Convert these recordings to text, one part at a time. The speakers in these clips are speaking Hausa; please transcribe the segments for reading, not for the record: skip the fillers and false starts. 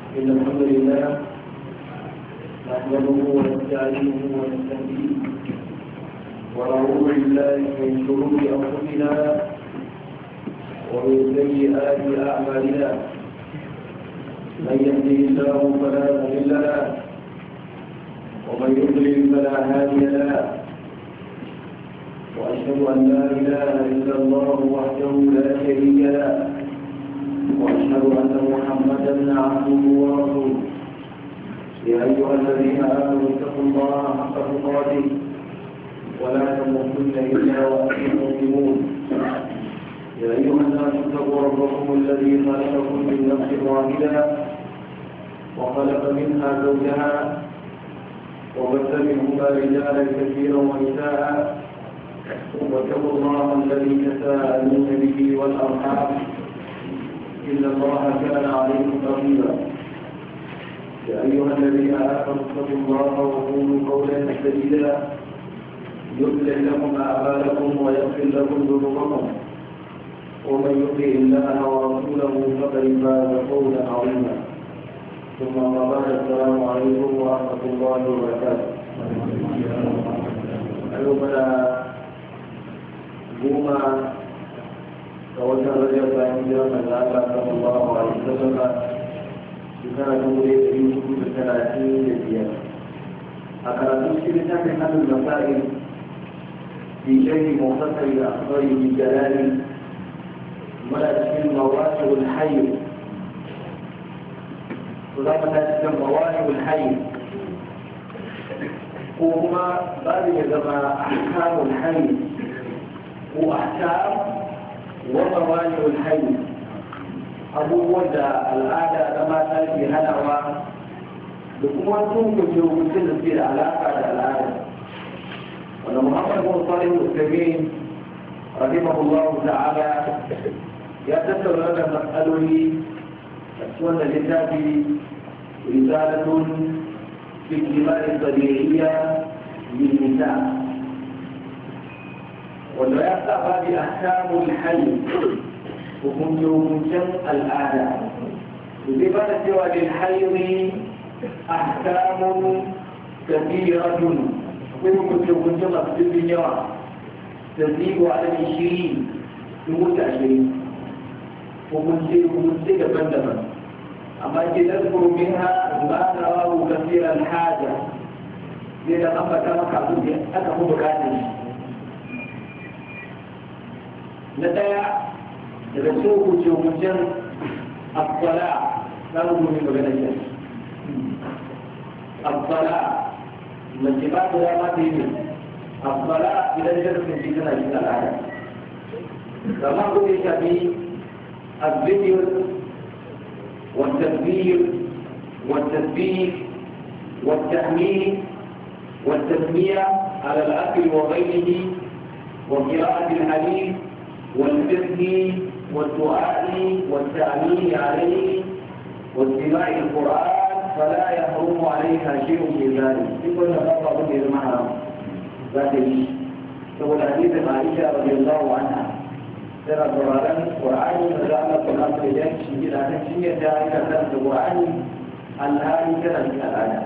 إن الحمد لله نحمده ونستعينه ونستهديه ونعوذ بالله من شرور أنفسنا ومن سيئات أعمالنا من يهده الله فلا مضل له ومن يضلل فلا هادي له وأشهد أن لا إله إلا الله وحده لا شريك له وأشهد أن محمدا عبده ورسوله يا أيها الذين آمنوا اتقوا الله حق تقاته ولا تموتن إلا وأنتم مسلمون يا أيها الناس اتقوا ربكم الذي خلقكم من نفس واحدة وخلق منها زوجها وبث منهما رجالا كثيرا ونساء واتقوا الله الذي تساءلون به والأرحام إن الله كان عليكم رقيبا يا أيها الذين آمنوا اتقوا الله وقولوا قولا سديدا يصلح لكم أعمالكم ويغفر لكم ذنوبكم ومن يطع الله ورسوله فقد فاز فوزا عظيما ثم أما بعد السلام عليكم ورحمة الله وبركاته أيها goma ga watan rajab bayan jiran manzo Allah sallallahu alaihi wasallam shekara ta 1435 a karatun shi littafin hadul masail fi sharhi mukhtasar al-akhbar min jalali mala cikin mawaqibul hayy to za mu tashi cikin mawaqibul hayy ko kuma babu ya zama ahkamul hayy وأحكام وموانع الحي أبو ودى العادة لما تلقي هلوى لكم تنكم يوجد في العلاقة العادة وأن محمد بن صالح العثيمين رحمه الله تعالى يتسر لنا مسأله أسوأ لتابي رسالة في الكمال الطبيعية للنساء ولا يقطع بأحكام الحي وكنتم الآلة بصفة سوى للحيض أحكام كثيرة وكنتم في الدنيا تزيد على 20 تموت 20 وكنتم دفن أما تذكر منها ما نراه كثير الحاجة لذا أما كما قلت أكبر بكاتب na ɗaya daga cikin hukuncin abdala za mu muni magana ke abdala mace ba ta dama ta yi abdala idan ta kasance tana cikin al'ada zama ko ya shafi الذكر والتكبير والتسبيح والتحميد والتسمية على الأكل وغيره وقراءة الحديث والفقه والدعاء والتأمين عليه واستماع القرآن فلا يحرم عليها شيء من ذلك. يقول نقطة غير محرم ذات الشيء. فهو الحديث عن عائشة رضي الله عنها ترى قرآن القرآن فجعل القرآن لذلك شيء لا تشيء ذلك كان القرآن الهادي كان من الآية.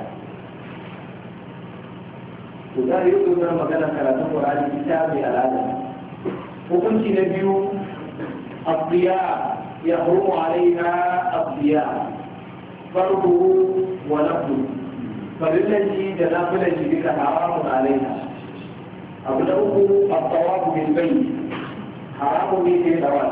وذلك يقول لما كان القرآن كتاب الآية. وكنت نبي الضياء يحرم عليها الضياء فرضه ونفله فبالتي تنافل بك حرام عليها أبدأه الطواف بالبيت حرام به في الأوان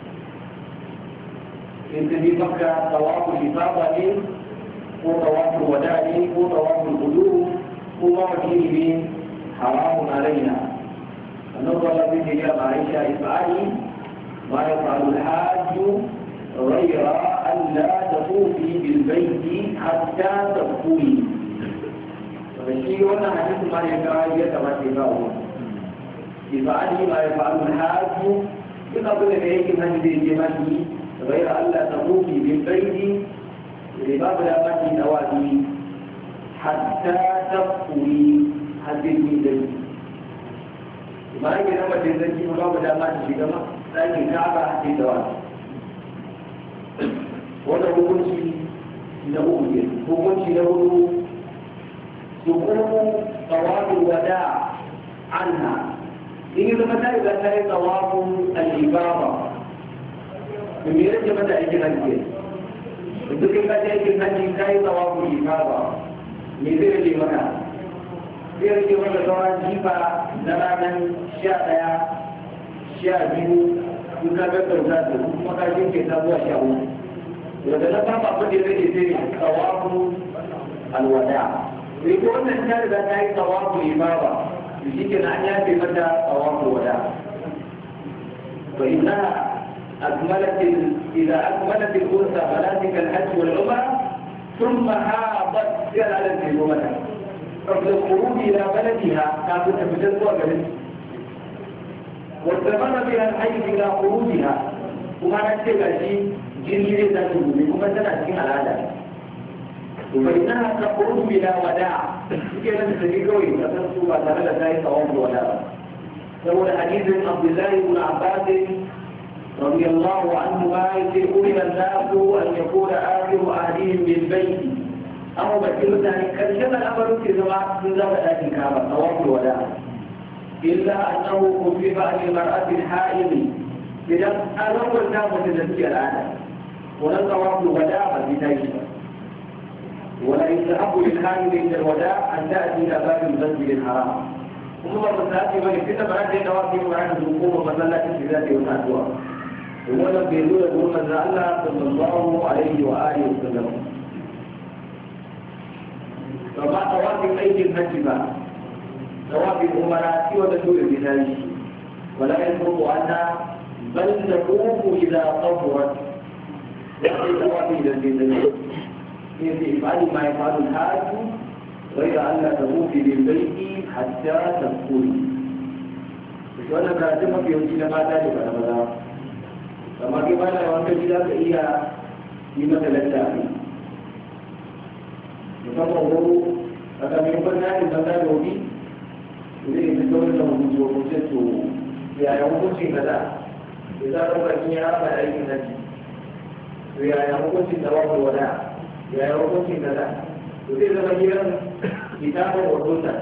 انت في مكة طواف الإفاضة وطواف الوداع وطواف القدوم وطواف به حرام علينا النظر الذي جاء عائشة إفعالي ما يفعل الحاج غير أن لا تطوفي بالبيت حتى تطوفي فالشيء هنا حديث ما يفعل يتمثله إفعالي ما يفعل الحاج بقبل ذلك من الجمال غير أن لا تطوفي بالبيت لباب لا نوادي حتى تطوفي حديث من ما يجي لما تنزل مقابل ما تشي كما لكن كعبة حتى دوام وده كل شيء na uku ke hukunci na hudu sukumu tawafin wada anha in yi zama ta riga ta yi tawafin al'ibaba da me rage mata aikin hajji duk in ka ta aikin hajji ta yi tawafin ibaba me zai rage mata zai rage mata sauran jifa na ranar 11 12 in ka gaggauta da kuma ka jinke ta zuwa 13 wanda na fama abin da rage sai ne tawafin alwada sai ko wannan ta riga ta yi tawafin ibaba shi ke an yafe mata tawafin wada fa inna إذا أكملت الأنثى مناسك الحج والعمرة ثم حاضت على الجنوبة قبل الخروج إلى بلدها كانت تفتد وقلت واستمر بها الحج إلى خروجها وما نكتب شيء جنيه ذاته بكم سنة على هذا فإنها تخرج بلا وداع كيف تستجيبوا فتنسوا بعد ذلك طواف الوداع يقول حديث عبد الله بن عباس رضي الله عنهما يقول الناس أن يكون آخر أهلهم بالبيت أو بكر ذلك كما الأمر في زمان ذات الكعبة طواف الوداع إلا أنه خفف عن المرأة الحائض إذا أول نامة تزكي الآن ولن طواف الوداع بالبداية ولا يستحب للحائض عند الوداع أن تأتي إلى باب المسجد الحرام ثم تأتي من كتب عند نوافل وعن الوقوف ومسلات في ذاته وتأتوا ولم يدل يقول من الله صلى الله عليه وآله وسلم فما طواف أيدي النجمة طواف الأمراء وتدور بذلك ولا يفرض أنها بل تقوم إذا طهرت يعني طواف إلى الجنة في إفعال ما يفعل الحاج غير أن لا تطوفي بالبيت حتى تدخلي وأنا كاتمة في وجهنا ما ذلك أنا ماذا فما كمان لو أنت جدا كإيا قيمة للتعليم يفضل فكما يقول لنا المثال الوبي إذا يتدور له وجدته يا يوم كل كذا إذا لم يكن يرى أي نجم ويا يوم كل دوام الوداع يا يوم كل كذا وإذا غير كتابه والسنة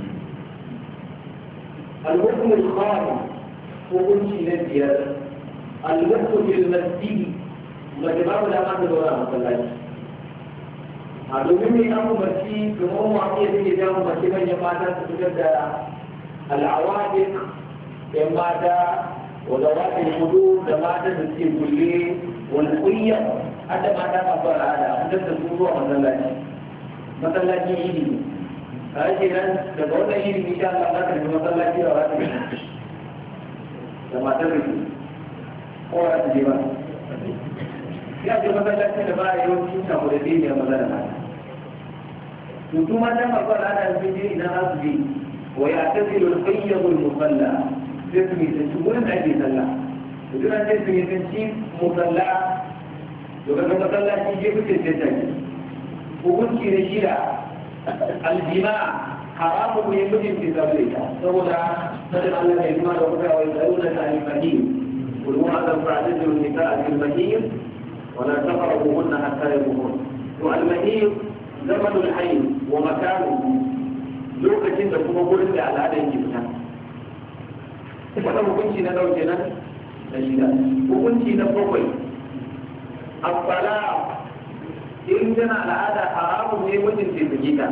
الحكم الخامس حكم شيء الوقت في المسجد وجماعة الأمام الدولة مثلا هذا من أمر مسجد كم واقعي في جامع مسجد من جماعة تتجد العواتق جماعة ودوات الحدود جماعة تسيب كلية والقية حتى ما دام أفضل هذا عند السلوك مثلا يجي هذا تقول يجي إن شاء الله مثلا يجي رواتب جماعة تسيب ko ya ji ba ya ji masallaci da ba yau cikin saboda dai ne magana to kuma da magana ana yin idan za su bi wa ya tazilu al-qayyid al-musalla sai su yi su gurin da ake sallah to duk an su yi ci musalla to ga masallaci je fice ce ta hukunci ne shida al-jima haramu ne mutum fi sabbata saboda sanin Allah ya jima da kuma wai tsaruna ta al-fahim قل هذا فاعتزلوا النساء في المهير ولا تقربوهن حتى يطهرن والمهير زمن الحيض ومكانه lokacin da kuma gurin da al'ada yake fita wannan hukunci na dauke nan da shida hukunci na bakwai as-sala in tana al'ada haramun ne mutum ce fita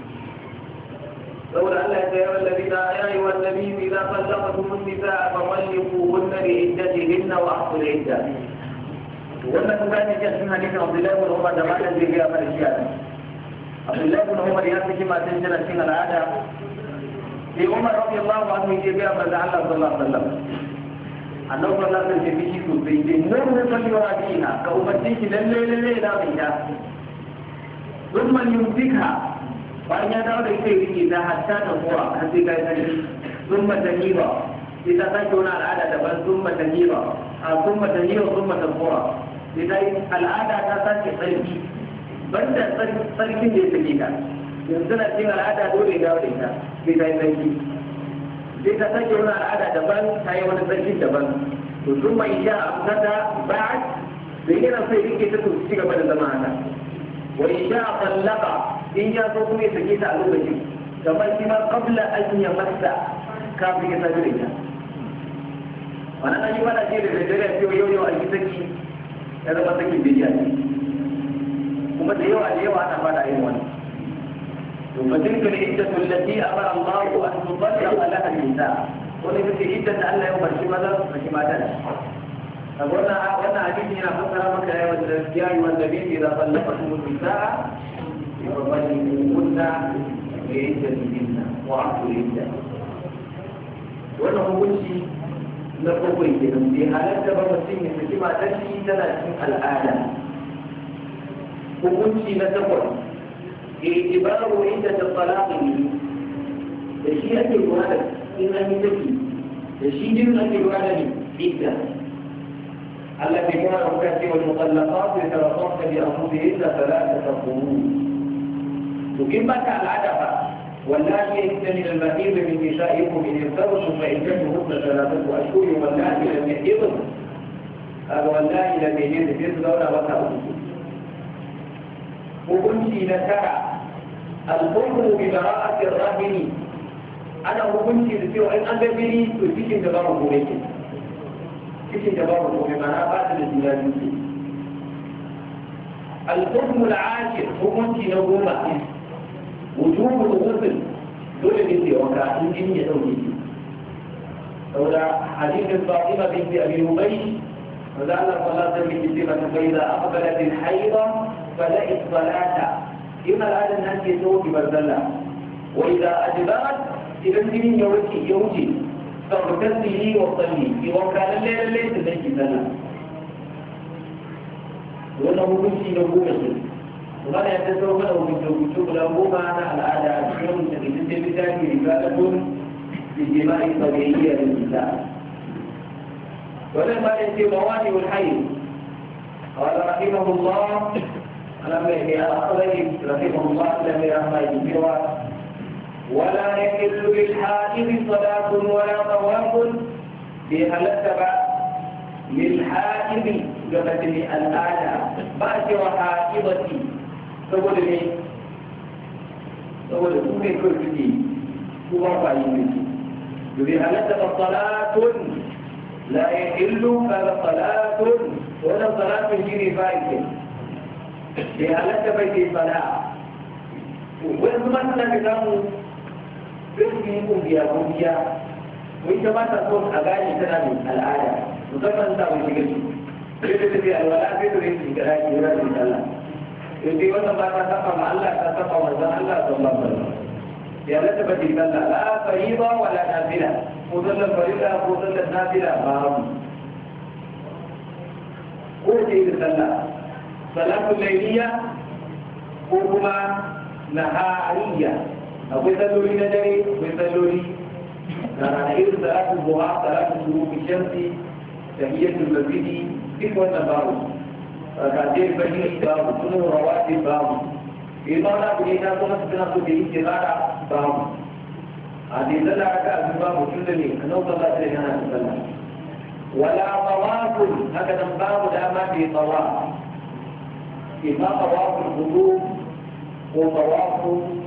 saboda Allah ya ce ya wallabi na ya yi wallabi idan sallamatum an-nisaa fa talliquhunna li iddatihinna wa ahsul idda wannan kuma ne cikin hadisin Abdullah ibn Umar da malam zai ga mana shi Abdullah ibn Umar ya saki matan tana cikin al'ada sai Umar radiyallahu anhu ya ga manzo Allah sallallahu alaihi wasallam annabi sallallahu alaihi wasallam ya ce sosai dai mun salli wa fiha ka umarci ki lalle da mai ta thumma yumsika bayan ya dawo da ita yake da hatta ta kuwa har sai kai sarki sun mata niba sai ta sake wani al'ada daban sun mata niba sun mata kuwa sai ta yi al'ada ta sake sarki banda sarkin da ya sake ta yanzu na cin al'ada dole ya dawo da ita sai ta yi sarki sai ta sake wani al'ada daban ta yi wani sarkin daban to sun mai sha amsata ba'ad da yana sai rike ta to ci gaba da zama haka وإن شاء طلق إن جاء تقومي سكيت على الوجه كما كما قبل أن يمس كافي يسجلها وأنا أجيب أنا أجيب الرجال في يوم الجسكي هذا ما سكي بيجاني وما تيجوا عليه وأنا ما دايما وفتلك العدة التي أمر الله أن تطلق لها النساء ولكن في عدة أن لا يمر شمالا وانا حديث هنا فسر مكة يا أيها النبي إذا طلقتم النساء فطلقوهن لعدتهن وعدوا العدة wannan hukunci na bakwai kenan bai halatta ba mutum ya saki matar shi tana cikin al'ada hukunci na takwas itibaru inda ta talaqi da shi ake lura da in an yi saki da shi din ake lura da ni idda Allah bai kuma rubuta cewa al-mutallaqat yatarabbasna bi anfusihinna thalathata qurun to in ba ta al'ada ba واللاتي يئسن من المحيض من نسائكم ان ارتبتم فعدتهن ثلاثه اشهر واللاتي لم يحضن هذا واللاتي لم يحضن في الدوله وتأخذ hukunci na tara al-hukmu bi bara'ati ar-rahimi ana hukunci da cewa in an ga biri to cikin da babu gobe ke cikin da babu gobe mana ba ta da juna biyu al-hukmu al-ashir hukunci na goma وجوب الغسل دول بنتي وكا ان جن يدوي ولا حديث فاطمه بنت ابي هبيش وقال صلاه بالجسمه فاذا اقبلت الحيضه فلا الصلاه إما الآن الناس يسوي ببردلة واذا ادبرت اذا الجن يوجي فاغتسلي وصلي وكان الليل ليس ليس سنه وانه ممكن يقول وقال يتسوى منه بالجوجوب له معنى الأعداء الشيوم تجد بذلك رسالة بالدماء الطبيعية للنساء ولما يأتي موانع الحي قال رحمه الله لما أخذه رحمه الله لم يرحمه يجبرها ولا يحل للحائض صلاة ولا طواف بهلتبع للحائض جبتني الآلة باشر حائضتي saboda ne saboda su ne kawai suke su ba ba yi ne domin halatta ba salatun la ya illu kaga salatun wannan salatun shi ne fa'ike bai halatta bai ke sala wani kuma suna da samu birki kungiya kungiya wai ta ba ta so a gane tana da al'ada musamman ta wani shiga sai da tafi alwala sai da rai shiga raki yana da sallah jadi wannan ba ta saba ma Allah ta saba manzon Allah sallallahu alaihi wasallam ya la tabdi balla la fariida wala nafila mudalla farida mudalla nafila ba ko dai sallah salatu layliya ko kuma nahariya akwai salloli na dare akwai salloli na rana irin salatu duha salatu shuruqi shamsi tahiyatul masjidi duk wannan babu ركعتين فجر باب سنن رواتب باب إمامنا بنينا كما سبنا سبيه جبارا باب هذه ذلك ركعة باب سنني أنه صلى الله عليه وسلم ولا طواف هكذا باب لا ما في طواف إما طواف القلوب وطواف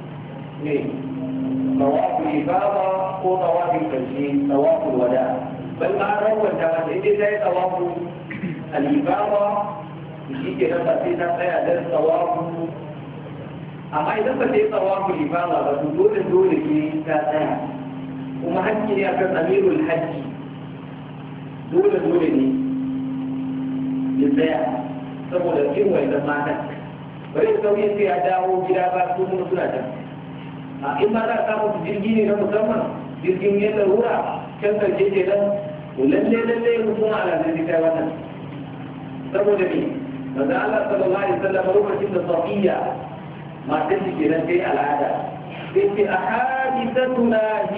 طواف الإفاضة وطواف التسليم طواف الوداع بل ما روى الجواز إذا طواف الإفاضة shi ke nan ba sai ta tsaya don tsawafu amma idan ba ta yi tsawafu ifama ba to dole ke ta tsaya kuma hakki ne akan amirul hajji dole ne ya tsaya saboda yin waidan matan bari da sauyin sai ya dawo gida ba su kuma suna can a in ma za a samu jirgi ne na musamman jirgin ya larura can karshe ke nan lalle mutum ala zai kai wannan saboda ne manzo Allah sallallahu alaihi wasallam lokacin da Safiya matar shi kenan sai al'ada sai ce ahadithatuna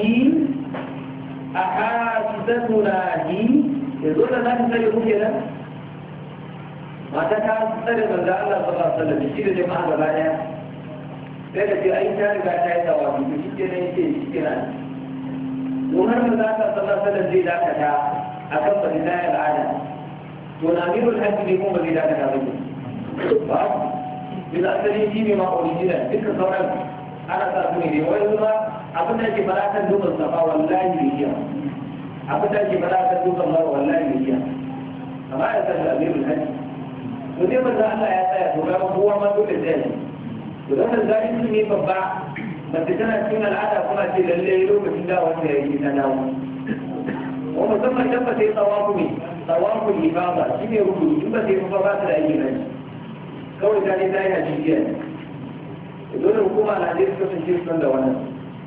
hi yanzu da za ta tsare muke nan mata ta tsare manzo Allah sallallahu alaihi wasallam shi da jama'a gaba daya sai da ce ai ta riga ta yi tawafi to shi kenan yake shi kenan don har manzo Allah sallallahu alaihi wasallam zai dakata akan fadila al'ada to na amirul hajji ne kuma zai dakata ba ba bisa asali shi ne ma original duka sauran ana sa su ne dai wani zuma abin da ke fara kan dukkan safa wallahi bai iya abin da ke fara kan dukkan mara wallahi bai iya amma ya san da amirul hajji to dai manzo Allah ya tsaya to ga kowa ma dole zai yi to dan zalunci ne babba mace tana cikin al'ada kuma ce lalle lokacin da wanda ya yi ta dawo wa musamman dabba sai tsawafu ne tsawafu ibada shi ne rubutu in ba sai kuma ba ta da aiki nan kawai ta ne ta yi hajijiya dole hukuma na je su kasance su da wannan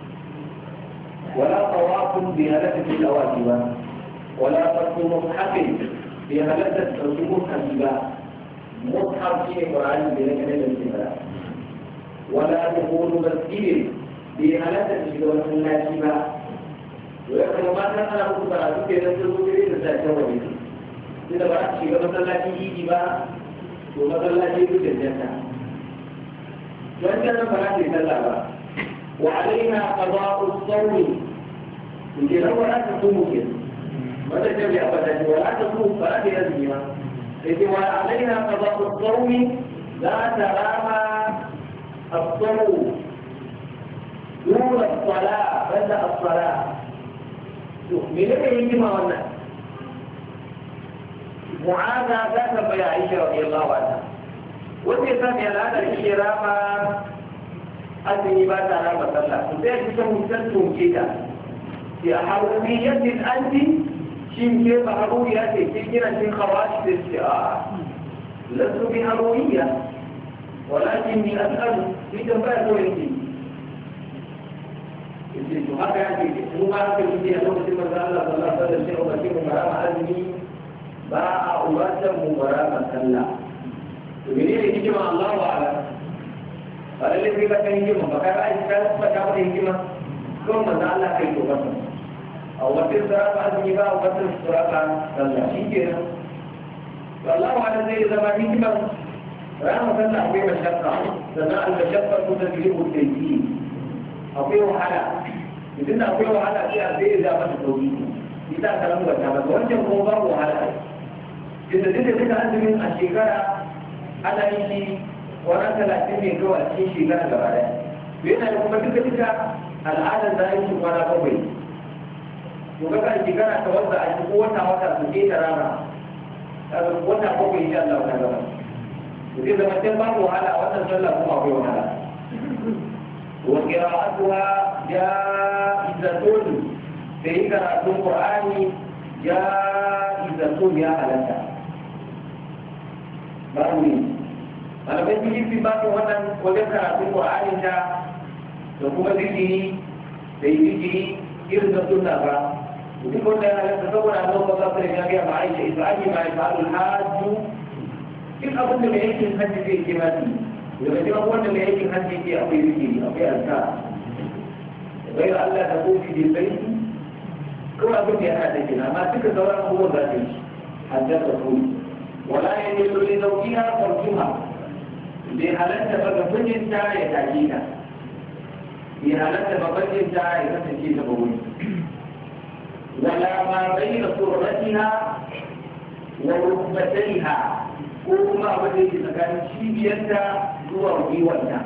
wala tsawafun bi halatta fi tsawafi ba wala tsarki mushafin bi halatta tsarki mushafi ba mushaf shi ne ƙwararri da ya kane da ke fara wala dukulu masjidin bi halatta shiga masallaci ba to ya kuma matan ana muku karatu ke nan sun zuwa da sashen waje tunda ba su shiga masallacin idi ba to masallaci su cancanta don can ba za ta yi sallah ba wa alaina qada'u as-sawmi to ke nan wala ta sumu ke wata ce bai abada ce wala ta sumu ba za ta yi azumi ba sai ce wa alaina qada'u as-sawmi za ta rama as-sawm دون الصلاة بدأ الصلاة من أين يجمع والناس معاذ ذات بيا عائشة رضي الله عنها وفي سامي هذا الشراء أدني بات على مسلا وذلك سمسلتم كده في حرورية أنت شين كيف حرورية تكينا شين خواش الاستعاء لست بحرورية ولكني أسأل في جنبات وإنتي haka yake mu ma haka yake a lokacin manzo Allah sallallahu alaihi wasallam ba ce mu marama azumi ba a umartar mu marama sallah to menene hikima Allah wa ala walalle sai ka kan hikima ba ka ai ka ba ka da hikima ko manzo Allah kai to ba a wata sarrafa azumi ba wata sarrafa sallah shikenan to Allah wa ala zai zama hikima rama sallah akwai mashaqqa sannan al-mashaqqa tudribu al-tayyib akwai wahala idan akwai wahala sai a zai da mata sauki ita ka lamu wata ba wancan kuma babu wahala idan duka azumin a shekara ana yin shi kwana 30 ne kawai a cikin shekara gaba daya to yana da kuma duka al'adar da ake kwana 7 to kaga a shekara ta wanda a cikin wata su ke da rana wata 7 insha Allah ta gaba to zai zama can babu wahala wannan sallah kuma akwai wahala وقراءتها جائزة في قراءة القرآن جائزة يا ألتا باروني أنا بنتي في بعض وطن وجد قراءة القرآن جاء لكم ذكري سيدي إرزة النبا وتقول لنا لا تتصور أن الله صلى الله عليه وسلم معيشة إسرائيل ما يفعل الحاج كيف أظن من أيش الحج في اهتمامي daga cikin wanda mai aikin hajji ke akwai zikiri akwai alka bai da Allah ta kofi da bai kawai abin da ya hada ke amma duka sauran abubuwan za ta yi hajjar da kofi wala ya ne lori zaukiya farkuma bai halatta ba ga mijin ta ya take ta bai halatta ba mijin ta ya kasance ta bawai wala ma bai da surratiha wa rukbataiha ko kuma abin da yake tsakanin cibiyarta zuwa gwiwanta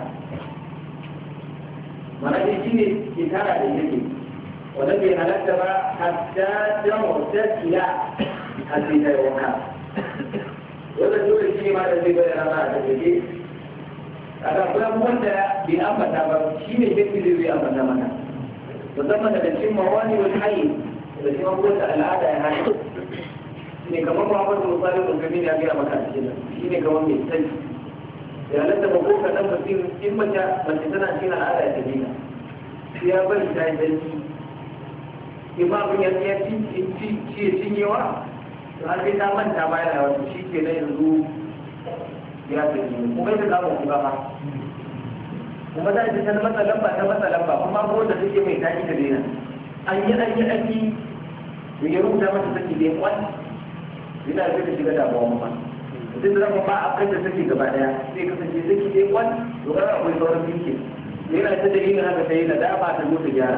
mana dai shi ne ke tara da yake wanda bai halatta ba hatta ta mutasila har sai ta yi wanka wanda dole shi ne ma da zai bayyana ma da take kaga kuma wanda bai ambata ba shi ne yake zai ambata mana musamman daga cikin mawani wal hayy da shi ma wanda al'ada ya hada ne kamar Muhammadu Musa da Gami ya gaya maka cikin shi ne kamar mai sani ya halatta ba ko kaɗan mutum in mace tana cikin al'ada ta dina shi ya bari ta yi zanci in ma abin ya cinyewa to har sai ta manta bayan da wasu shi ke na yanzu ya fi kuma ita kama kuka ma kuma za a ji ta matsa lamba kuma ko da take mai taki ta dina an yi ya rubuta mata take da wani yana da ta shiga damuwa kuma duk da ba a kai da take gaba daya sai kasance take dai kwan to ga akwai sauran binke to yana ta dalilin haka sai na dama ta zo ta gyara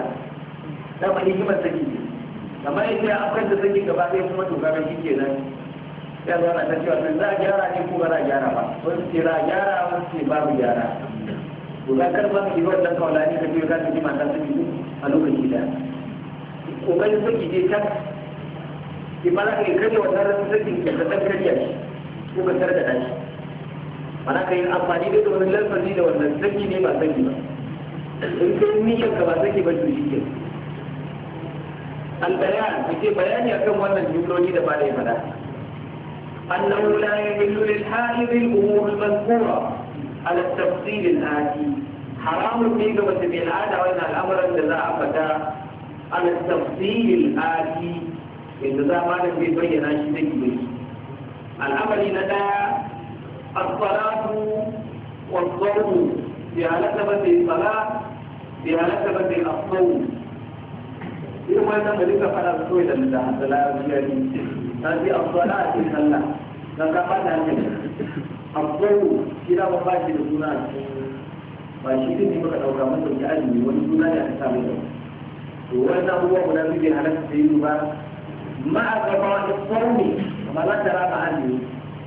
dama hikimar take amma yake a kai da take gaba daya kuma to ga shi kenan ya zo na ta cewa za a gyara ne ko ba za a gyara ba wasu ce za a gyara wasu ce babu gyara to ka karɓa ka yi wannan kaulani ka biyo ka ta ji mata ta biyu a lokaci da kokarin saki je can ki ma za ka yi karya wannan rasu saki ka ɗan karya shi ko ka tarda shi mana ka yi amfani da wani lafazi da wannan saki ne ba saki ba in kai nishan ka ba saki ba to shi ke البيان في بيان يكون وانا الجملوني ده بعد يفدا أنه لا يحل للحائض الأمور المذكورة على التفصيل الآتي حرام فيك بس بالعادة وإن الأمر الذي أفتا على التفصيل الآتي إن ذا ما نبي بينا شيء به الأمر لدى الصلاة والصوم بها نسبة الصلاة بها نسبة الصوم irin wannan da duka fara so da larabci ta ce aswala ce sallah na ka fada ne abu shi da ba shi da suna ba shi ne muka dauka mun dauki azumi wani suna ne aka samu da to wannan abubuwa guda biyu bai halatta sai yi ba ma a gaba da sauni amma za ta raba azumi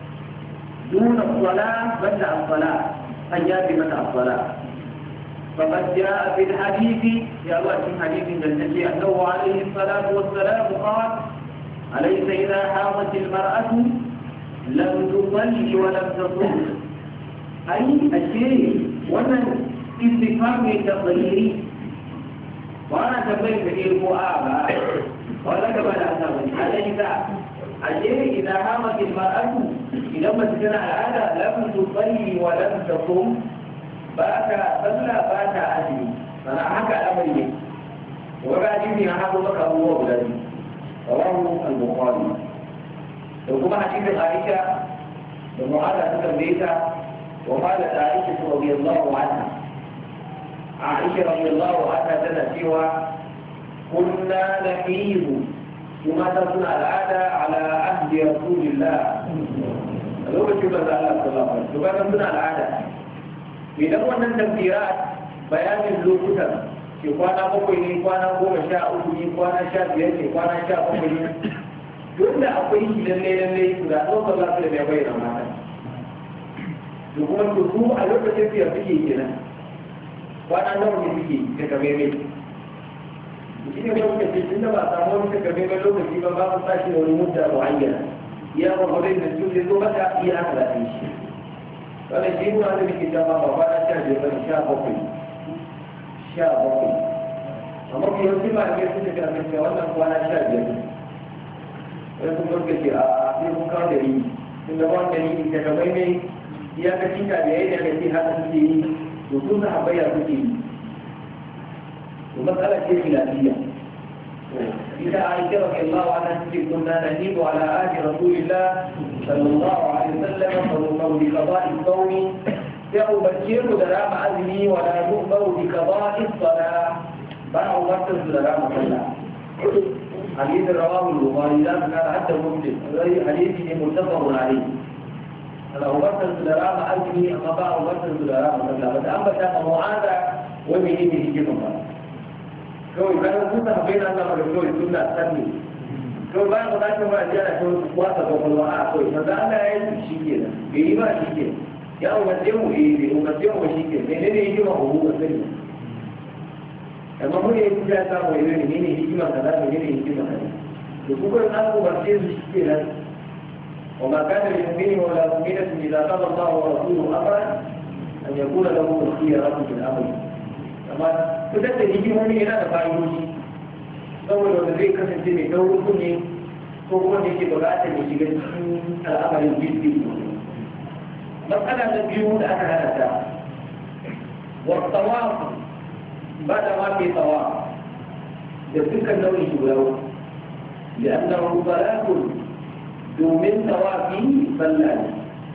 duna swala banda aswala an yafi mata aswala فقد جاء في الحديث يا الله في حديث جنتي أنه عليه الصلاة والسلام قال أليس إذا حاضت المرأة لم تصلي ولم تصوم أي الشيء ومن استفهام تقريري وأنا تبين في الفؤاد ولا كما لا أسمع أليس الشيء إذا حاضت المرأة إذا ما تجنى هذا لم تصلي ولم تصوم باتا صلى باتا أجري فأنا حكى الأمر وبعدين هذا لك أبو ولدي رواه البخاري وكما حديث عائشة ومعاذ تسميتها وقالت عائشة رضي الله عنها عائشة رضي الله عنها تنسيها كنا نحيض ثم تصنع العادة على عهد رسول الله لو كتب الله صلى الله عليه وسلم تصنع العادة idan wannan tafsirat bayanin lokutan ke kwana bakwai ne kwana 13 ne kwana 15 ne kwana 17 ne duk da akwai shi lalle da Allah za su da bayyana mata to kuma to su a lokacin fiye suke kenan kwana nawa ne suke da kameme shi ne lokacin tun da ba a samu wani kameme lokaci ba ba su sashi da wani mutta mu'ayyana iya gwagwadon da su zai zo mata iya haka da shi wannan shi ne wanda muke jama ba ba na 17 amma kuma yawanci ma ne sun tafi a kan cewa wannan kwana 15 wani kuma suka ce a sai kun kawo da rini tun da ba wanda rini ta kamar ne iyakacin da yayi da kai haka suke yi to sun sa habayya suke yi to matsala ce filafiya إذا عائشة رضي الله عنها كنا نهيب على عهد رسول الله صلى الله عليه وسلم فنؤمر بقضاء الصوم يؤبشر درام عزمي ولا يؤمر بقضاء الصلاة باع وقت درام صلاة حديث رواه البخاري لا كان حتى مسلم حديث متفق عليه أنا وقت درام عزمي أما باع وقت درام صلاة فتأمل معاذ ومن به جمعه kawai bayan sun samu bai na sama da kawai suna sanni kawai bayan ba za ta ba jiya da kawai wasa kwakwalwa a kawai maza Allah ya yi shi ke nan bai yi ba shi ke ya umarce mu bai umarce mu shi ke mai ne hikima ko mu sani amma mu ne ya samu ya ne ne hikima kaza ne ne hikima kaza to kuma an umarce su shi ke nan وما كان للمؤمن ولا مؤمنة إذا قضى الله ورسوله أمرا أن يكون له الخيرة في الأمر amma fitar da hikimomi yana da fa'idoji saboda wanda zai kasance mai daurin kunne ko kuma da yake buƙatar ya shiga cikin al'amarin jirgi matsala na biyu da aka hana ta wasawa ba da ma ke tsawa da dukkan nau'in shugaba da annahu balatun domin tawafi sallah ne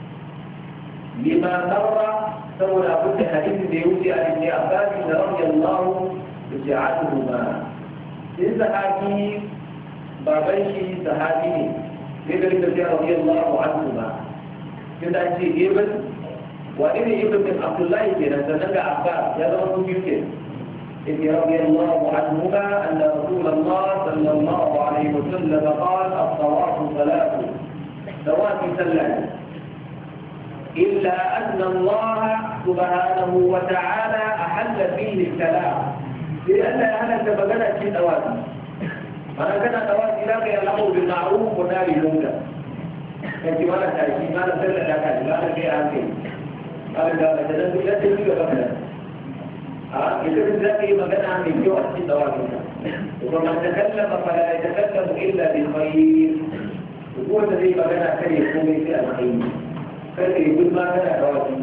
lima marra سوى لابد حديث يوسي عن ابن عباس رضي الله عنهما إن صحابي بابيشي صحابي لذلك رضي الله عنهما كذا شيء ابن وإن ابن من عبد الله كنا سنبع عباس هذا رسول يوسف إذ رضي الله عنهما أن رسول الله صلى الله عليه وسلم قال الطواف ثلاث دوافي سلة إلا أن الله سبحانه وتعالى أحل فيه الكلام لأن أهلا تبقنا في دوافي فأنا كان دوافي لا يلعبوا بالمعروف والنار المنكر كنت مالا تأتي مالا سلة تأتي مالا في آخر مالا تنزل لا تنزل قبلا إذا ذاك مكان عن الجوع في دوافي ومن تكلم فلا يتكلم إلا بالخير وهو الذي مكان كان يقوم في الخير كان يقول ما كان دوافي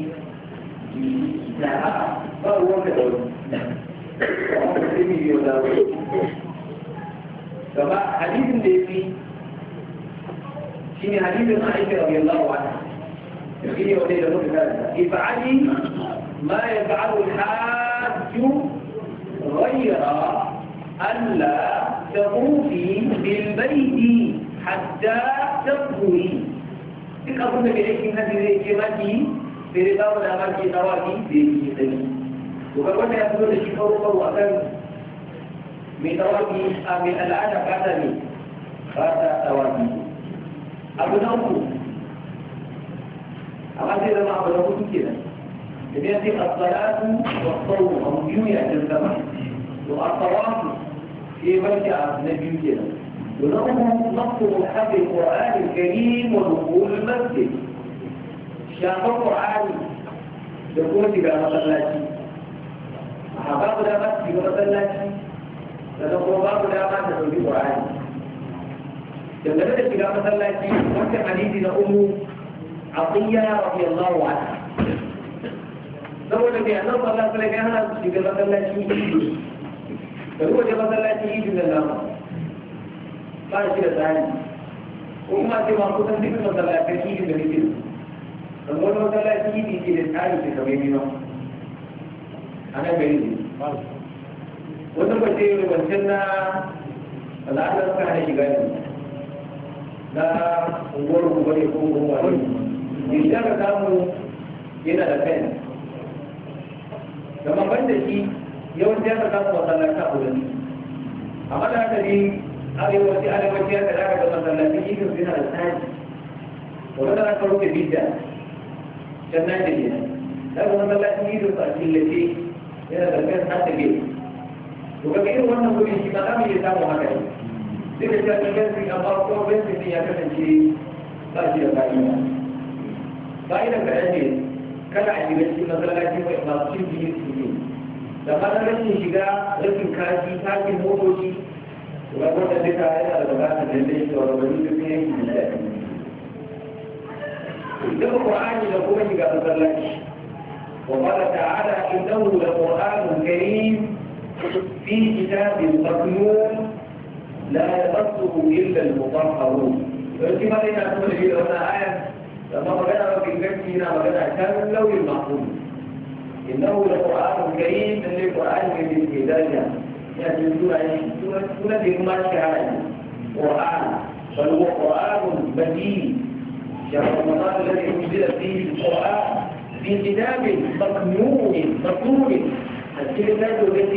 لا فهو كذلك كما حديث النبي في حديث عائشة رضي الله عنها يقول وليد هذا افعلي ما يفعل الحاج غير ألا تطوفي بالبيت حتى تطهري أظن بأيك هذه الكلمات برضا ونعمل في طواقي في سبيل وكما يقول الشيخ فرقه أكثر من طواقي من العادة كاتبي هذا طواقي أبنauku amma sai zama abu na hudu kenan idan sai as-salatu was-sawm abu biyu ne a cikin zama to as-salatu sai barka na biyu kenan to na uku naqtu al-hafi al-Qur'an al-Karim wa dukhul al-masjid shafa Qur'ani da kuma shiga masallaci a babu da masjid masallaci da kuma babu da ma da dauki Qur'ani dangane da shiga masallaci wancan hadisi na ummu عطية رضي الله عنها saboda mai annan sallah sai ga hana su shiga masallaci da ruwa da masallaci idin da nama ba shi da tsari ko kuma sai ma kusan duk masallacin idin da nake da wani masallaci idin ke da tsari ke kamar yi ba a nan gari ne wata bace wancan na al'adar suka hana shiga ne na unguwar kuma ne ko unguwar ne idan ka samu yana da kai da ban da shi yawanci ya samu masallaci a wurin amma da haka ne arewaci ya kada ga masallaci ikin suna da tsari wanda na karo da bidda can na da ne da ga masallaci ikin a killace yana da kai har da gefe to ga irin wannan wurin shi ma za mu iya samun haka ne sai da shi a cikin amma ko bensin ya kasance ba shi da ka'ida bayan da ne kada a shiga cikin masallaci mai masu cin biyu su ne da fatan rashin shiga rashin kaji takin motoci ga wanda duka yana da bukatar da zai shi wani wani duk yanki da daɗi idan Qur'ani da kuma shiga masallaci wa qala ta'ala innahu la qur'anun karim fi kitabin maknun la yamassuhu illa al-mutahharun to shi ma yana nuna da wannan ayat لما بدأ في الجنة بدأ كان لو المحفوظ إنه لقرآن كريم من القرآن من الهداية يعني سورة ما شاء قرآن بل هو قرآن مجيد شهر رمضان الذي أنزل فيه القرآن في كتاب مكنون الكلمات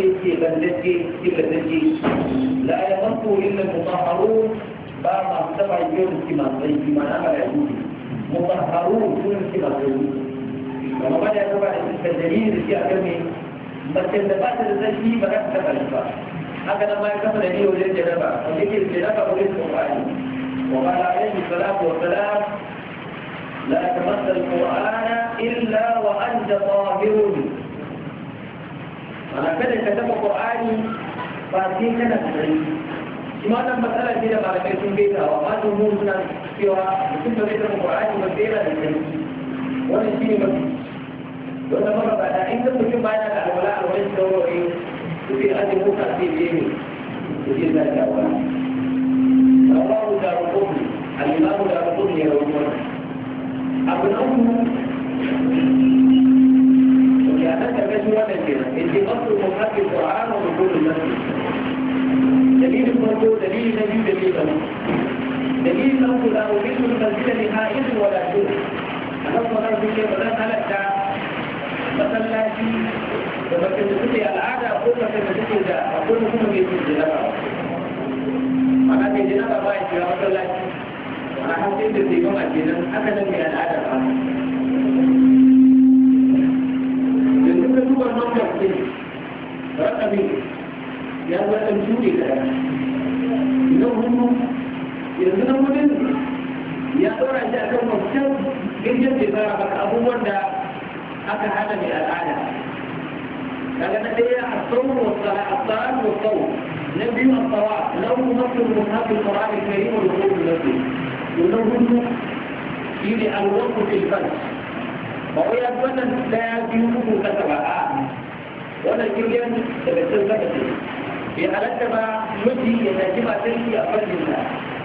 التي لا يمسه إلا المطهرون بعد سبع يوم كما أمر يقول مطهرون كل كما يقول وما بدأ يتبع الدليل في أكمل ما تندبات الزجي بقى تبع الشفاء هكذا ما يكمل لي وجد جنبا وذكر الجنبا وليس القرآن وقال عليه الصلاة والسلام لا تمس القرآن إلا وأنت طاهر أنا كده كتب القرآن فاتين كده لماذا المسألة كده بعد كيسين بيتها وما تنمونا سوى بكل بيتها القرآن مبدئنا للجنة وانا شيني مبدئ وانا مرة بعد عند المجمع معنا الأولاء الوليس دوروا ايه وفي هذه موسى في الجيمي وفي ذلك الأولاء رواه دار القطن الإمام دار القطن يروون أبنهم وكانت كجوة الجنة إنتي أصل مصحف القرآن ودخول المسجد دليل الموضوع دليل له لا أريد المنزل لحائط ولا جنة أنا صدر في شيء ولا تلقى مثلا لما كنت تقول العادة أقول مثلا تقول ده أقول هم يجوا الجنة أنا في الجنة ما يجوا مثلا a hancin da ke gama kenan haka nan mai al'ada ba yanzu ka duba nombar ce rakami ya zaɗan juɗe da na hudu yanzu na hudun ya ɗora shi a kan wancan girgin da zara maka abubuwan da aka hana mai al'ada kaga na ɗaya a tsawon wasu al'adar wasu نبي الطواف لو نصر مصحف القرآن الكريم والوقوف النبي ونقول في الوقف في الفرج وهو يتمنى لا يمكن كتبها ولا يمكن تبتل في حالة ما يجي يتجمع تلك أفرج الله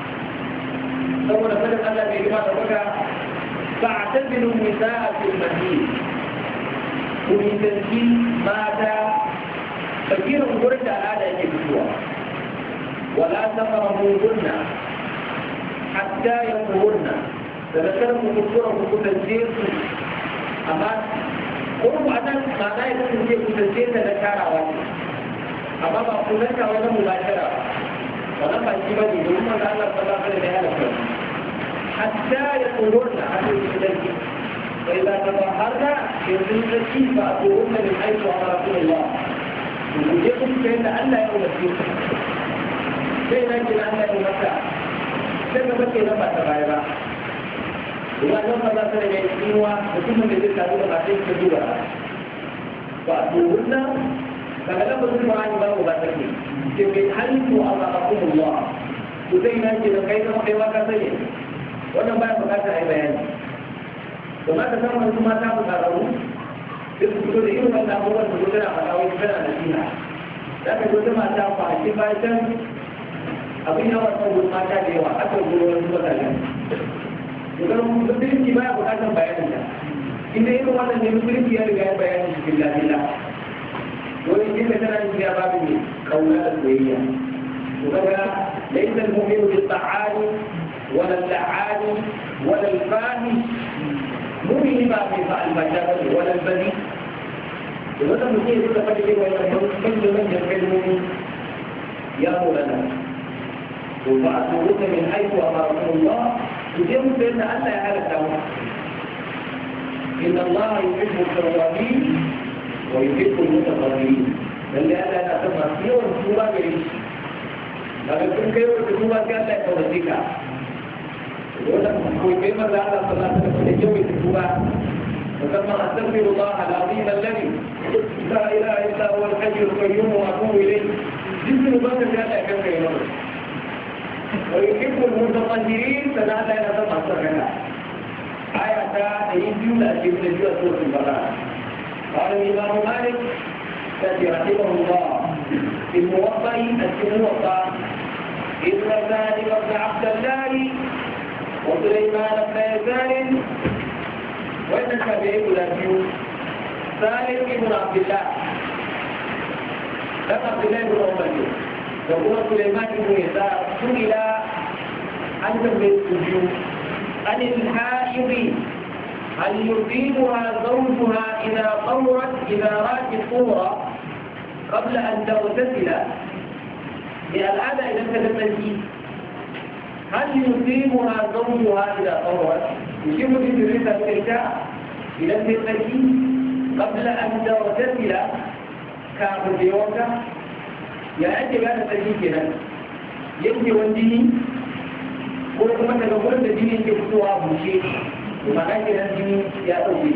سوى نفسك الله بإجماع ربك فاعتزلوا النساء في المسجد ومن تسجيل مات فكير ورد على هذا الجبوة ولا تقربوهن حتى يطهرن تذكروا كفرة وكتنزير أما قرب عدن معناه يكون كتنزير تذكار عواتي أما مأخوذك ولا مباشرة ولا فاجبني لهم أن الله صلى الله عليه وسلم حتى يطهرن حتى يتنزير فإذا تطهرن ينزل الشيء فأطهرن من حيث أمركم الله ويجب كأن ألا يوم الدين كي نجد ألا يوم الدين كيف بكي لما تغيرا وما يوم الله سنة يسينوا وكل من يجب تقول بعدين كدورا فأتوهن فلما بسيطة عن الله وبسكي كيف حيث أمركم الله وكي نجد كيف مقيمة كثير وانا ما يبقى أي بيان وما تسمى ثم تابق أرون duk fito da irin wannan abubuwan da gudu na faɗa wani tana da sina za ka gudu mata kwanaki bayan abin yawan son gudu mata da yawa aka gudu wani mutane idan musulunci ba ya buƙatar bayanin ta inda irin wannan ne musulunci ya riga ya bayanin cikin lafiya wani jinka tana yin biya babu ne kauna da soyayya to kaga laisa al-mu'minu bil-ta'ani wala al-la'ani wala al-fahish mu'mini ba mai fa'al ba ta bane wala al-badi wannan mutum ya suka faɗi cewa wannan manyan kalmomi ya mulana to ba a tsoro da min haihu a marasulullah ku je mu sayar da Allah ya halatta mu inna Allah yuhibbu at-tawwabin wa yuhibbu al-mutatahhirin lalle Allah yana son masu yawan tuba gare shi daga kun kai wa tuba sai Allah ya kaurace ka wannan ko kai manzo Allah sallallahu alaihi wasallam da yawan tuba وكما أستغفر الله العظيم الذي لا إله إلا هو الحي القيوم وأتوب إليه جسم بطل لا كم يمر ويحب المتطهرين فنادى إلى ثم أصدقنا آية يجيو لا تجيب نجوى سورة البقرة قال الإمام مالك الذي رحمه الله في الموطأ الموطأ إن ذلك ابن عبد الله وسليمان بن يسار وإن التابعين الأبيو سالم بن عبد الله لم عبد الله بن عمر وهو سليمان بن يسار سئل عن تنبيه السجود عن الحائض هل يصيبها زوجها إذا طورت إذا رات الطهر قبل أن تغتسل للعادة إذا تغتسل هل يصيبها زوجها إذا طورت يجب في تدريسها الكيساء إلى التركي قبل أن تغتسل كافر يوكا يا أنت لا تستجيب يجي والديني وكما تقول الديني يكتوها بشيء وما كان الديني يأتي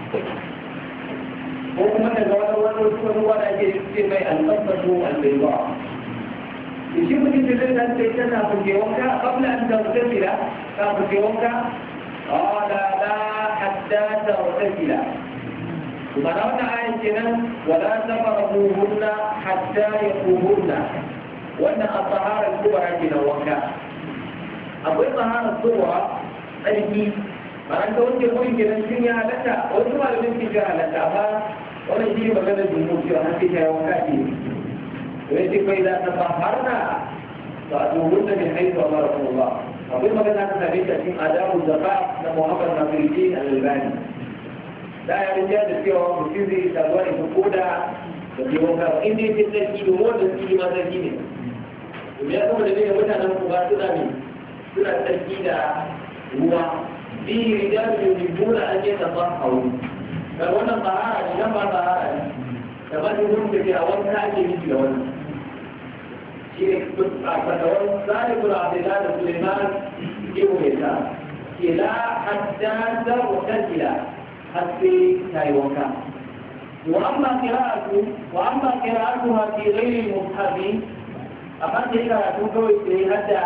وكما تقول ولا يجب القصة البيضاء يجب في تدريسها الكيساء كافر يوكا قبل أن تغتسل كافر يوكا قال لا حتى تغتسل ومعنى آية ولا تقربوهن حتى يطهرن وأن الطهارة الكبرى كنا وكا أقول الطهارة الصغرى أجي معنى أنت قلت كنا الدنيا لك وأنتم على بنتك لك ولا يجي مجال الجمهور في حقك وكاتي ويجب فإذا تطهرنا فأتوهن من حيث أمركم الله أقول ما كان هذا ثابت في آداب الزكاة لمحمد ناصر الألباني لا يرجع تسيره بسيزي تدواني فقودا وكيوكا إندي تتنسي بمود تسيري ما تجيني ومن يقوم الذين مثلا مقاتلة من suna tsarki da ruwa bihi rijalun yuhibbuna an yatatahharu ga wannan tsahara ne nan ba tsahara ne kamar da mun tafi a wanka ake miki da wannan shi ne a fatawar zalikul abdullah da suleiman ibn isa ila hatta tartila hatta tayi wanka وأما قراءتها في غير المصحف أقد قراءته كوي حتى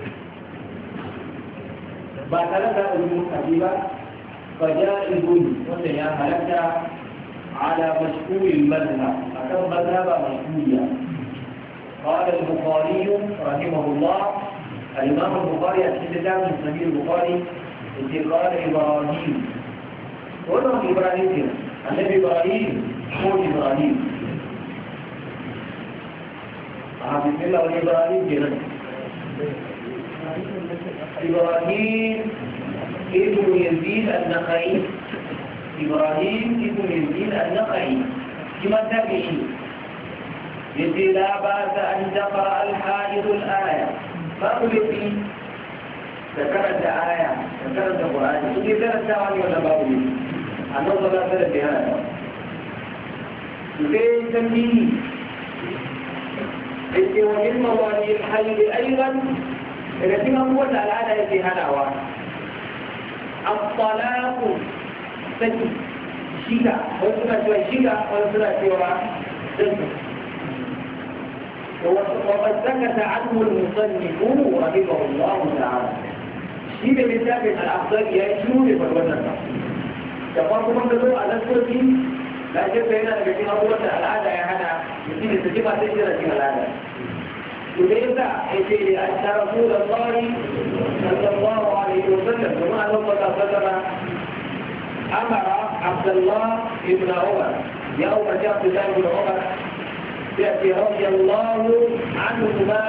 باتلك المصحف فجائز وسيا هلك على مشهور المذهب أكثر مذهب مشهوريا قال البخاري رحمه الله الإمام البخاري أكيد من سبيل البخاري قال إبراهيم ولا إبراهيم النبي إبراهيم هو إبراهيم بسم الله والإبراهيم جنة إبراهيم ابن يزيد النخعي إبراهيم ابن يزيد النخعي كما تبعي يجي لا بأس أن تقرأ الحائض الآية فأقول لي ذكرت آية ذكرت القرآن يجي ذكرت ثواني ولا بقول أنه صلى الله عليه وسلم بهذا في تنبيه ومن موالي الحي أيضا التي هو العادة في هذا الطلاق سكي شيكا وسنة شوي شيكا وسنة شوي وقد سكت عنه المصنف رحمه الله تعالى شيكا بالتابع الأفضل يشمل بالوزن kamar kuma da zo a lantarki da ake bayyana daga cikin abubuwan da al'ada ya hana mutum da suke masu jira cikin al'ada to da yasa ya ce da an tara su da tsari sallallahu alaihi wa sallam kuma an zama da sallama amara abdullah ibn umar ya umarci abdullah ibn umar ya ce radiyallahu anhu ma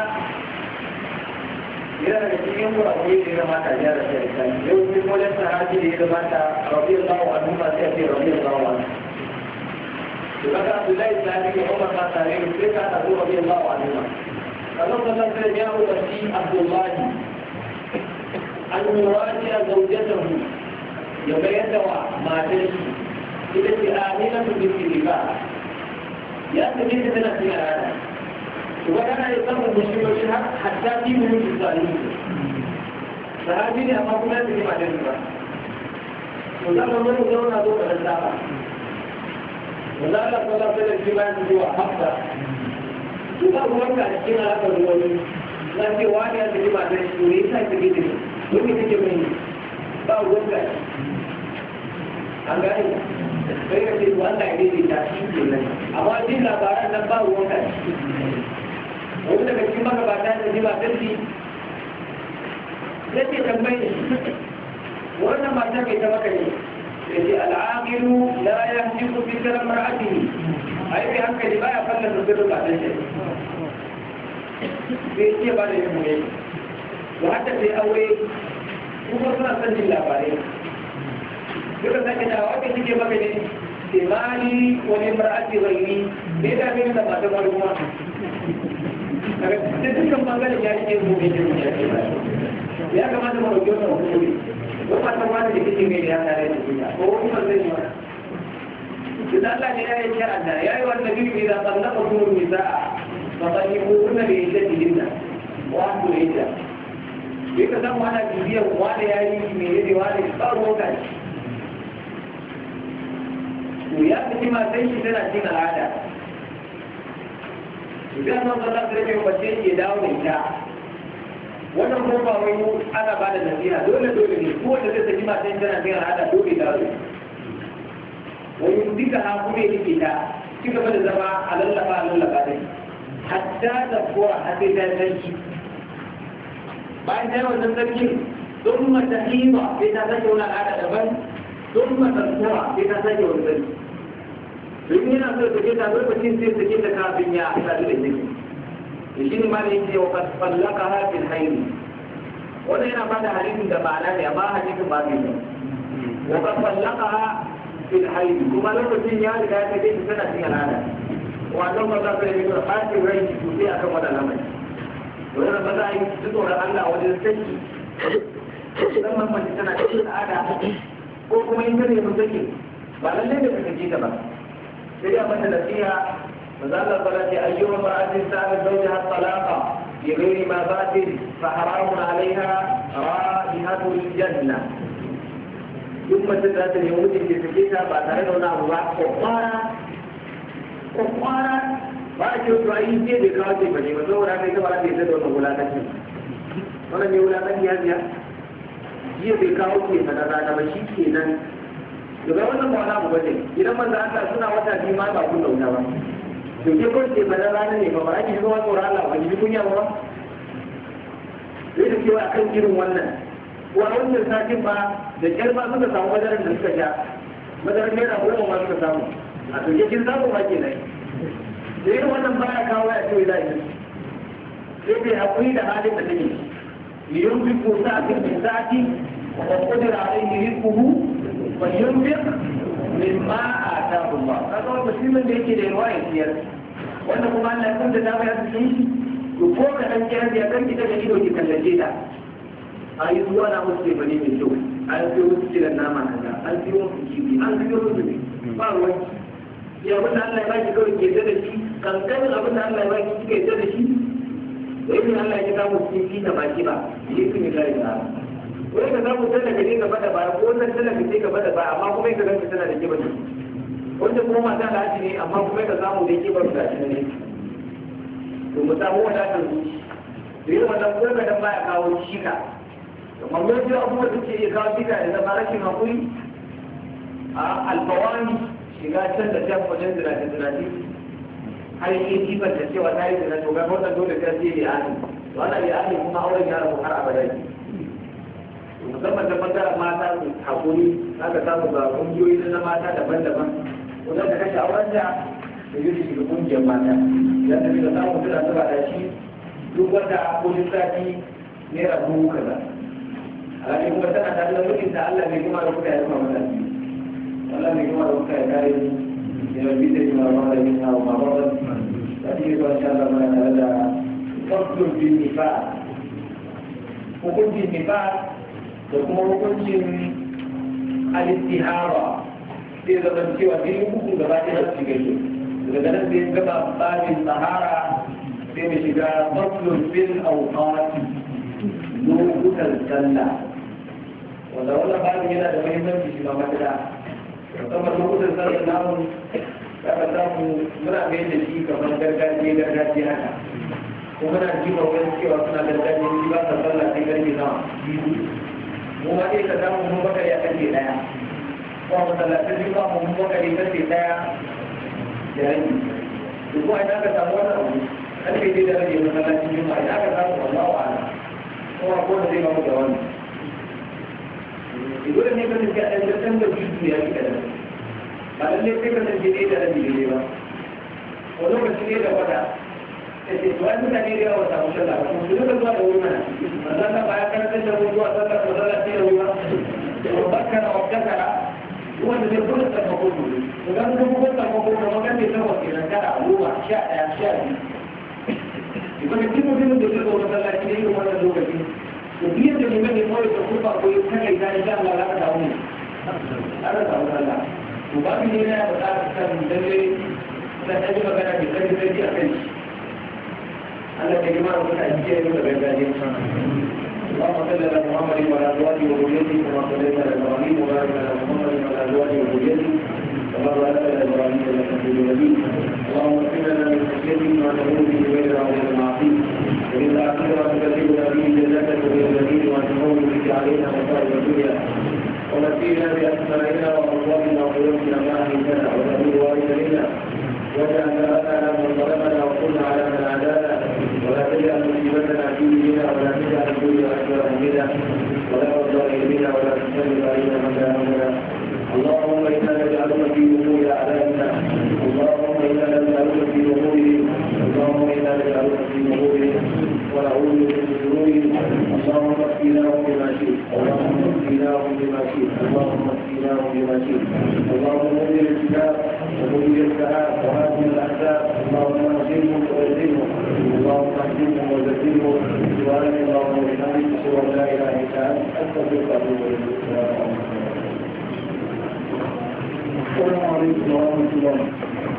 yana da cikin kurakurai da ya mata ya da shari'a yau cikin wajen sahabi da ya mata radiyallahu anhu ma sai ce radiyallahu anhu to kaga Abdullahi Sani da Umar ma tare da sai ka tazo radiyallahu anhu ma Allah sallallahu alaihi ya umarci Abdullahi an yuraji'a zawjatahu ya bayar da wa matar shi ita ce aminatu bin riba ya tafi da tana cikin al'ada وكان يصاب المسلمين حتى في ملوك الصالحين فهذه أمامنا في بعض الوقت وذلك من يقولون هذا هو الدعوة وذلك صلى الله عليه وسلم فيما ينتهي حقا وقال هو كان يشكينا لك الرولي لكن وانا ينتهي بعض الشيء ليس يتجدني يمكن تجمعني فهو وقال أنقاني فإذا كنت وانا يديني تأشيك لك أما أجل لبارا نبا وقال wani daga cikin magabata da ji ba sarki ya ce tambayi wannan mata mai ta maka ne ya ce al'aqilu la yahdiku fi kalam ra'atihi ai bi hankali baya fallasa sirrin matan shi bai ce ba da yin mu ne to hatta sai aure kuma suna son jin labarai duka sake da wata suke maka ne imani wani mar'ati ghairi bai da bin da matan wani kuma da dukkan bangaren ya rike mu mai jirgin ya ce ya kamata mu rauke wannan hukumi don a san wani da kike mai ya tare da duniya ko wani ban zai yi wani da Allah ne ya yi shara da ya yi wanda biyu da tsallaka kuma nisa'a fa tsayibu kunna bi iddatihinna wa antu idda bai ka san wani bibiyan wani ya yi mai ne wani ba ruwan ka to ya fi matan shi tana cin al'ada idan nan zalla da rage bace ke dawo da ita wannan ko ba wai ana ba da nasiha dole ne ko wanda zai saki matan tana kai al'ada dole dawo wani duka ha kuma yake ta ci gaba da zama a lallaba dai hatta da kuwa har sai ta sarki bayan ta wannan sarkin ثم تحيض في تسجل العادة daban ثم تنصر في تسجل الزج in yana so ta ke ta lokacin sai ta ke ta kafin ya sadu da jiki to shi ne ma da yake wa fallaka hafin haini wannan yana bada hadisin da ma'ana ne amma hadisin ba zai yi wa fallaka fil haini kuma lokacin ya riga ya kai ta tana cikin al'ada wannan ba za ta yi da fatin rai sosai akan wannan lamari wannan ba za a yi tsoron Allah wajen saki musamman mace tana cikin al'ada ko kuma in tare mu take ba lallai da ka kaje ta ba sai ya mata nasiha manzo Allah sallallahu alaihi wa sallam sa'ala zawjaha talaqa bi ghairi ma batil fa haramun alaiha ra'ihatul janna duk mace da ta nemi mutum ke sake ta ba tare da wani abu ba ko kwara ba a ce to ayi ce bai kawo ce ba ne ba saboda kai ta ba ta yi da wannan wulakanci wannan ne wulakanci ya biya jiya bai kawo ce ba da rana ba shi kenan daga wannan ba wani abu ba ne idan manzo Allah suna wata biyu ma ba kun da wuta ba to ke kun ce ba da rana ne ba ba ake zuwa tsoron Allah ba ji kunya ba sai da cewa akan irin wannan wa wannan satin ba da kyar ba suka samu madarar da suka sha madarar naira goma ma suka samu a tuke kin samu ba ke nan da irin wannan ba ya kawo ya ce za a yi sai dai hakuri da halin da take liyun fi ko sa'atin min sa'ati wa qadara alayhi rizquhu wa yunfiq mimma ataahu Allah kaga musulmin da yake da yawa ya siyar wanda kuma Allah ya kunta da ya cikin shi to ko ka dan kiyar ya kan kita da ido ki kallace ta a yi zuwa na musu bane mai kyau an fi wasu kiran nama kaza an fi wasu kibi an fi wasu ne ba ruwan ya abin da Allah ya baki kawai ke da shi kankanin abin da Allah ya baki kika yadda da shi da yake Allah ya samu kifi da baki ba yi su ne kare ta wai ka samu talaka ne gaba da baya ko wannan talaka ce gaba da baya amma kuma ka ganta tana da kiba ne wanda kuma mata alhaji ne amma kuma ka samu da kibar da shi ne to mu samu wadatar zuci da yin wannan ko ka dan baya kawo shika amma mun ji abubuwa da ke kawo shika da zama rashin hakuri a albawani shiga can da can wajen zinace har yi kifar da cewa ta yi zina to ga wannan dole ta ce da ahli to ana da ahli kuma auren ya rabu har abada ne musamman da bangaren mata su hakuri aka samu ga kungiyoyi na mata daban-daban wanda ta kashe auren da yi da shiga kungiyar mata idan da shiga samun suna saba da shi duk wata kudin sati naira dubu kaza alhali kuma tana tare da mutunta Allah mai kuma da kuka yi kuma mata Allah mai kuma da kuka yi kare yana bi da jima ba da yin hawa ma ba da shi zuwa sha Allah mana tare da fasulun bin nifa hukuncin nifa da kuma hukuncin al-istihara sai zama cewa jini hukun gaba ɗaya su shiga shi daga nan sai gaba babin sahara sai mai shiga fasulun bin auqati lokutan sallah wanda wannan babin yana da muhimmanci shi ma matuƙa musamman lokutan sallah namun ya ka samu muna mai da shi kamar gargajiya haka ko muna jiba wani cewa suna gargajiya shi ba sa sallah sai gargajiya nawa mu ma dai ka samu mun bakar ya kace daya ko masallacin jiba mun bakar ya kace daya da rabi duk wani da ka samu wannan abu kan kai dai da rabi masallacin jiba idan aka samu wallahu a'lam ko da zai ba mu da wannan dole ne ka tafi a ɗan da biyu ya fi kadan ba lallai sai ka tafi ɗaya da rabi ne ba ko lokaci ne da wata ta ce to ai mutane da yawa samu sallah ba kuma su duka zuwa da wuri mana manzan ka baya karantar da wuri zuwa sallah ko sallah sai da wuri ba to bakkara wa dakara wanda zai kula da makoto to dan kuma ko da makoto magan ne tawa kenan kada al'umma 11 12 idan kin mutum da zai zo masallaci ne kuma wannan lokaci to biyar da liman ne kawai da kuma ko ya kai da insha Allah za ka dawo ne ana da Allah to babu ne na ba za ka san dalle da ta ji magana da kai sai a kai Allah ya gima da ka ji ne da gargajiya اللهم صل على محمد وعلى ازواجه وذريته كما صليت على ابراهيم وبارك على محمد وعلى ازواجه وذريته كما باركت على ابراهيم انك حميد مجيد اللهم اغفر لنا من خشيتك ما تكون به بين عظيم المعاصي ومن طاعتك ما تبلغنا به جنتك ومن اليمين ما تهون به علينا مصائب الدنيا ومسينا باسمائنا واقوالنا وقلوبنا ما اهلكنا وتأمين والدينا واجعل ثباتنا من ظلمنا وكنا على من عادانا ولا تجعل مصيبتنا في ديننا ولا تجعل الدنيا اكبر همنا ولا مبلغ علمنا ولا تسلط علينا من لا همنا اللهم انا نجعلك في نفور اعدائنا اللهم انا نجعلك في نفورهم اللهم انا نجعلك في نفورهم ونعوذ بك من شرورهم اللهم اكفناهم بما شئت اللهم اكفناهم بما شئت اللهم اكفناهم بما شئت اللهم منزل الكتاب ومنزل السحاب وهادم الاحزاب اللهم اهزمهم واهزمهم اللهم اهزمهم وزلزلهم سبحانك اللهم وبحمدك أشهد أن لا إله إلا أنت أستغفرك وأتوب إليك. السلام عليكم ورحمة الله.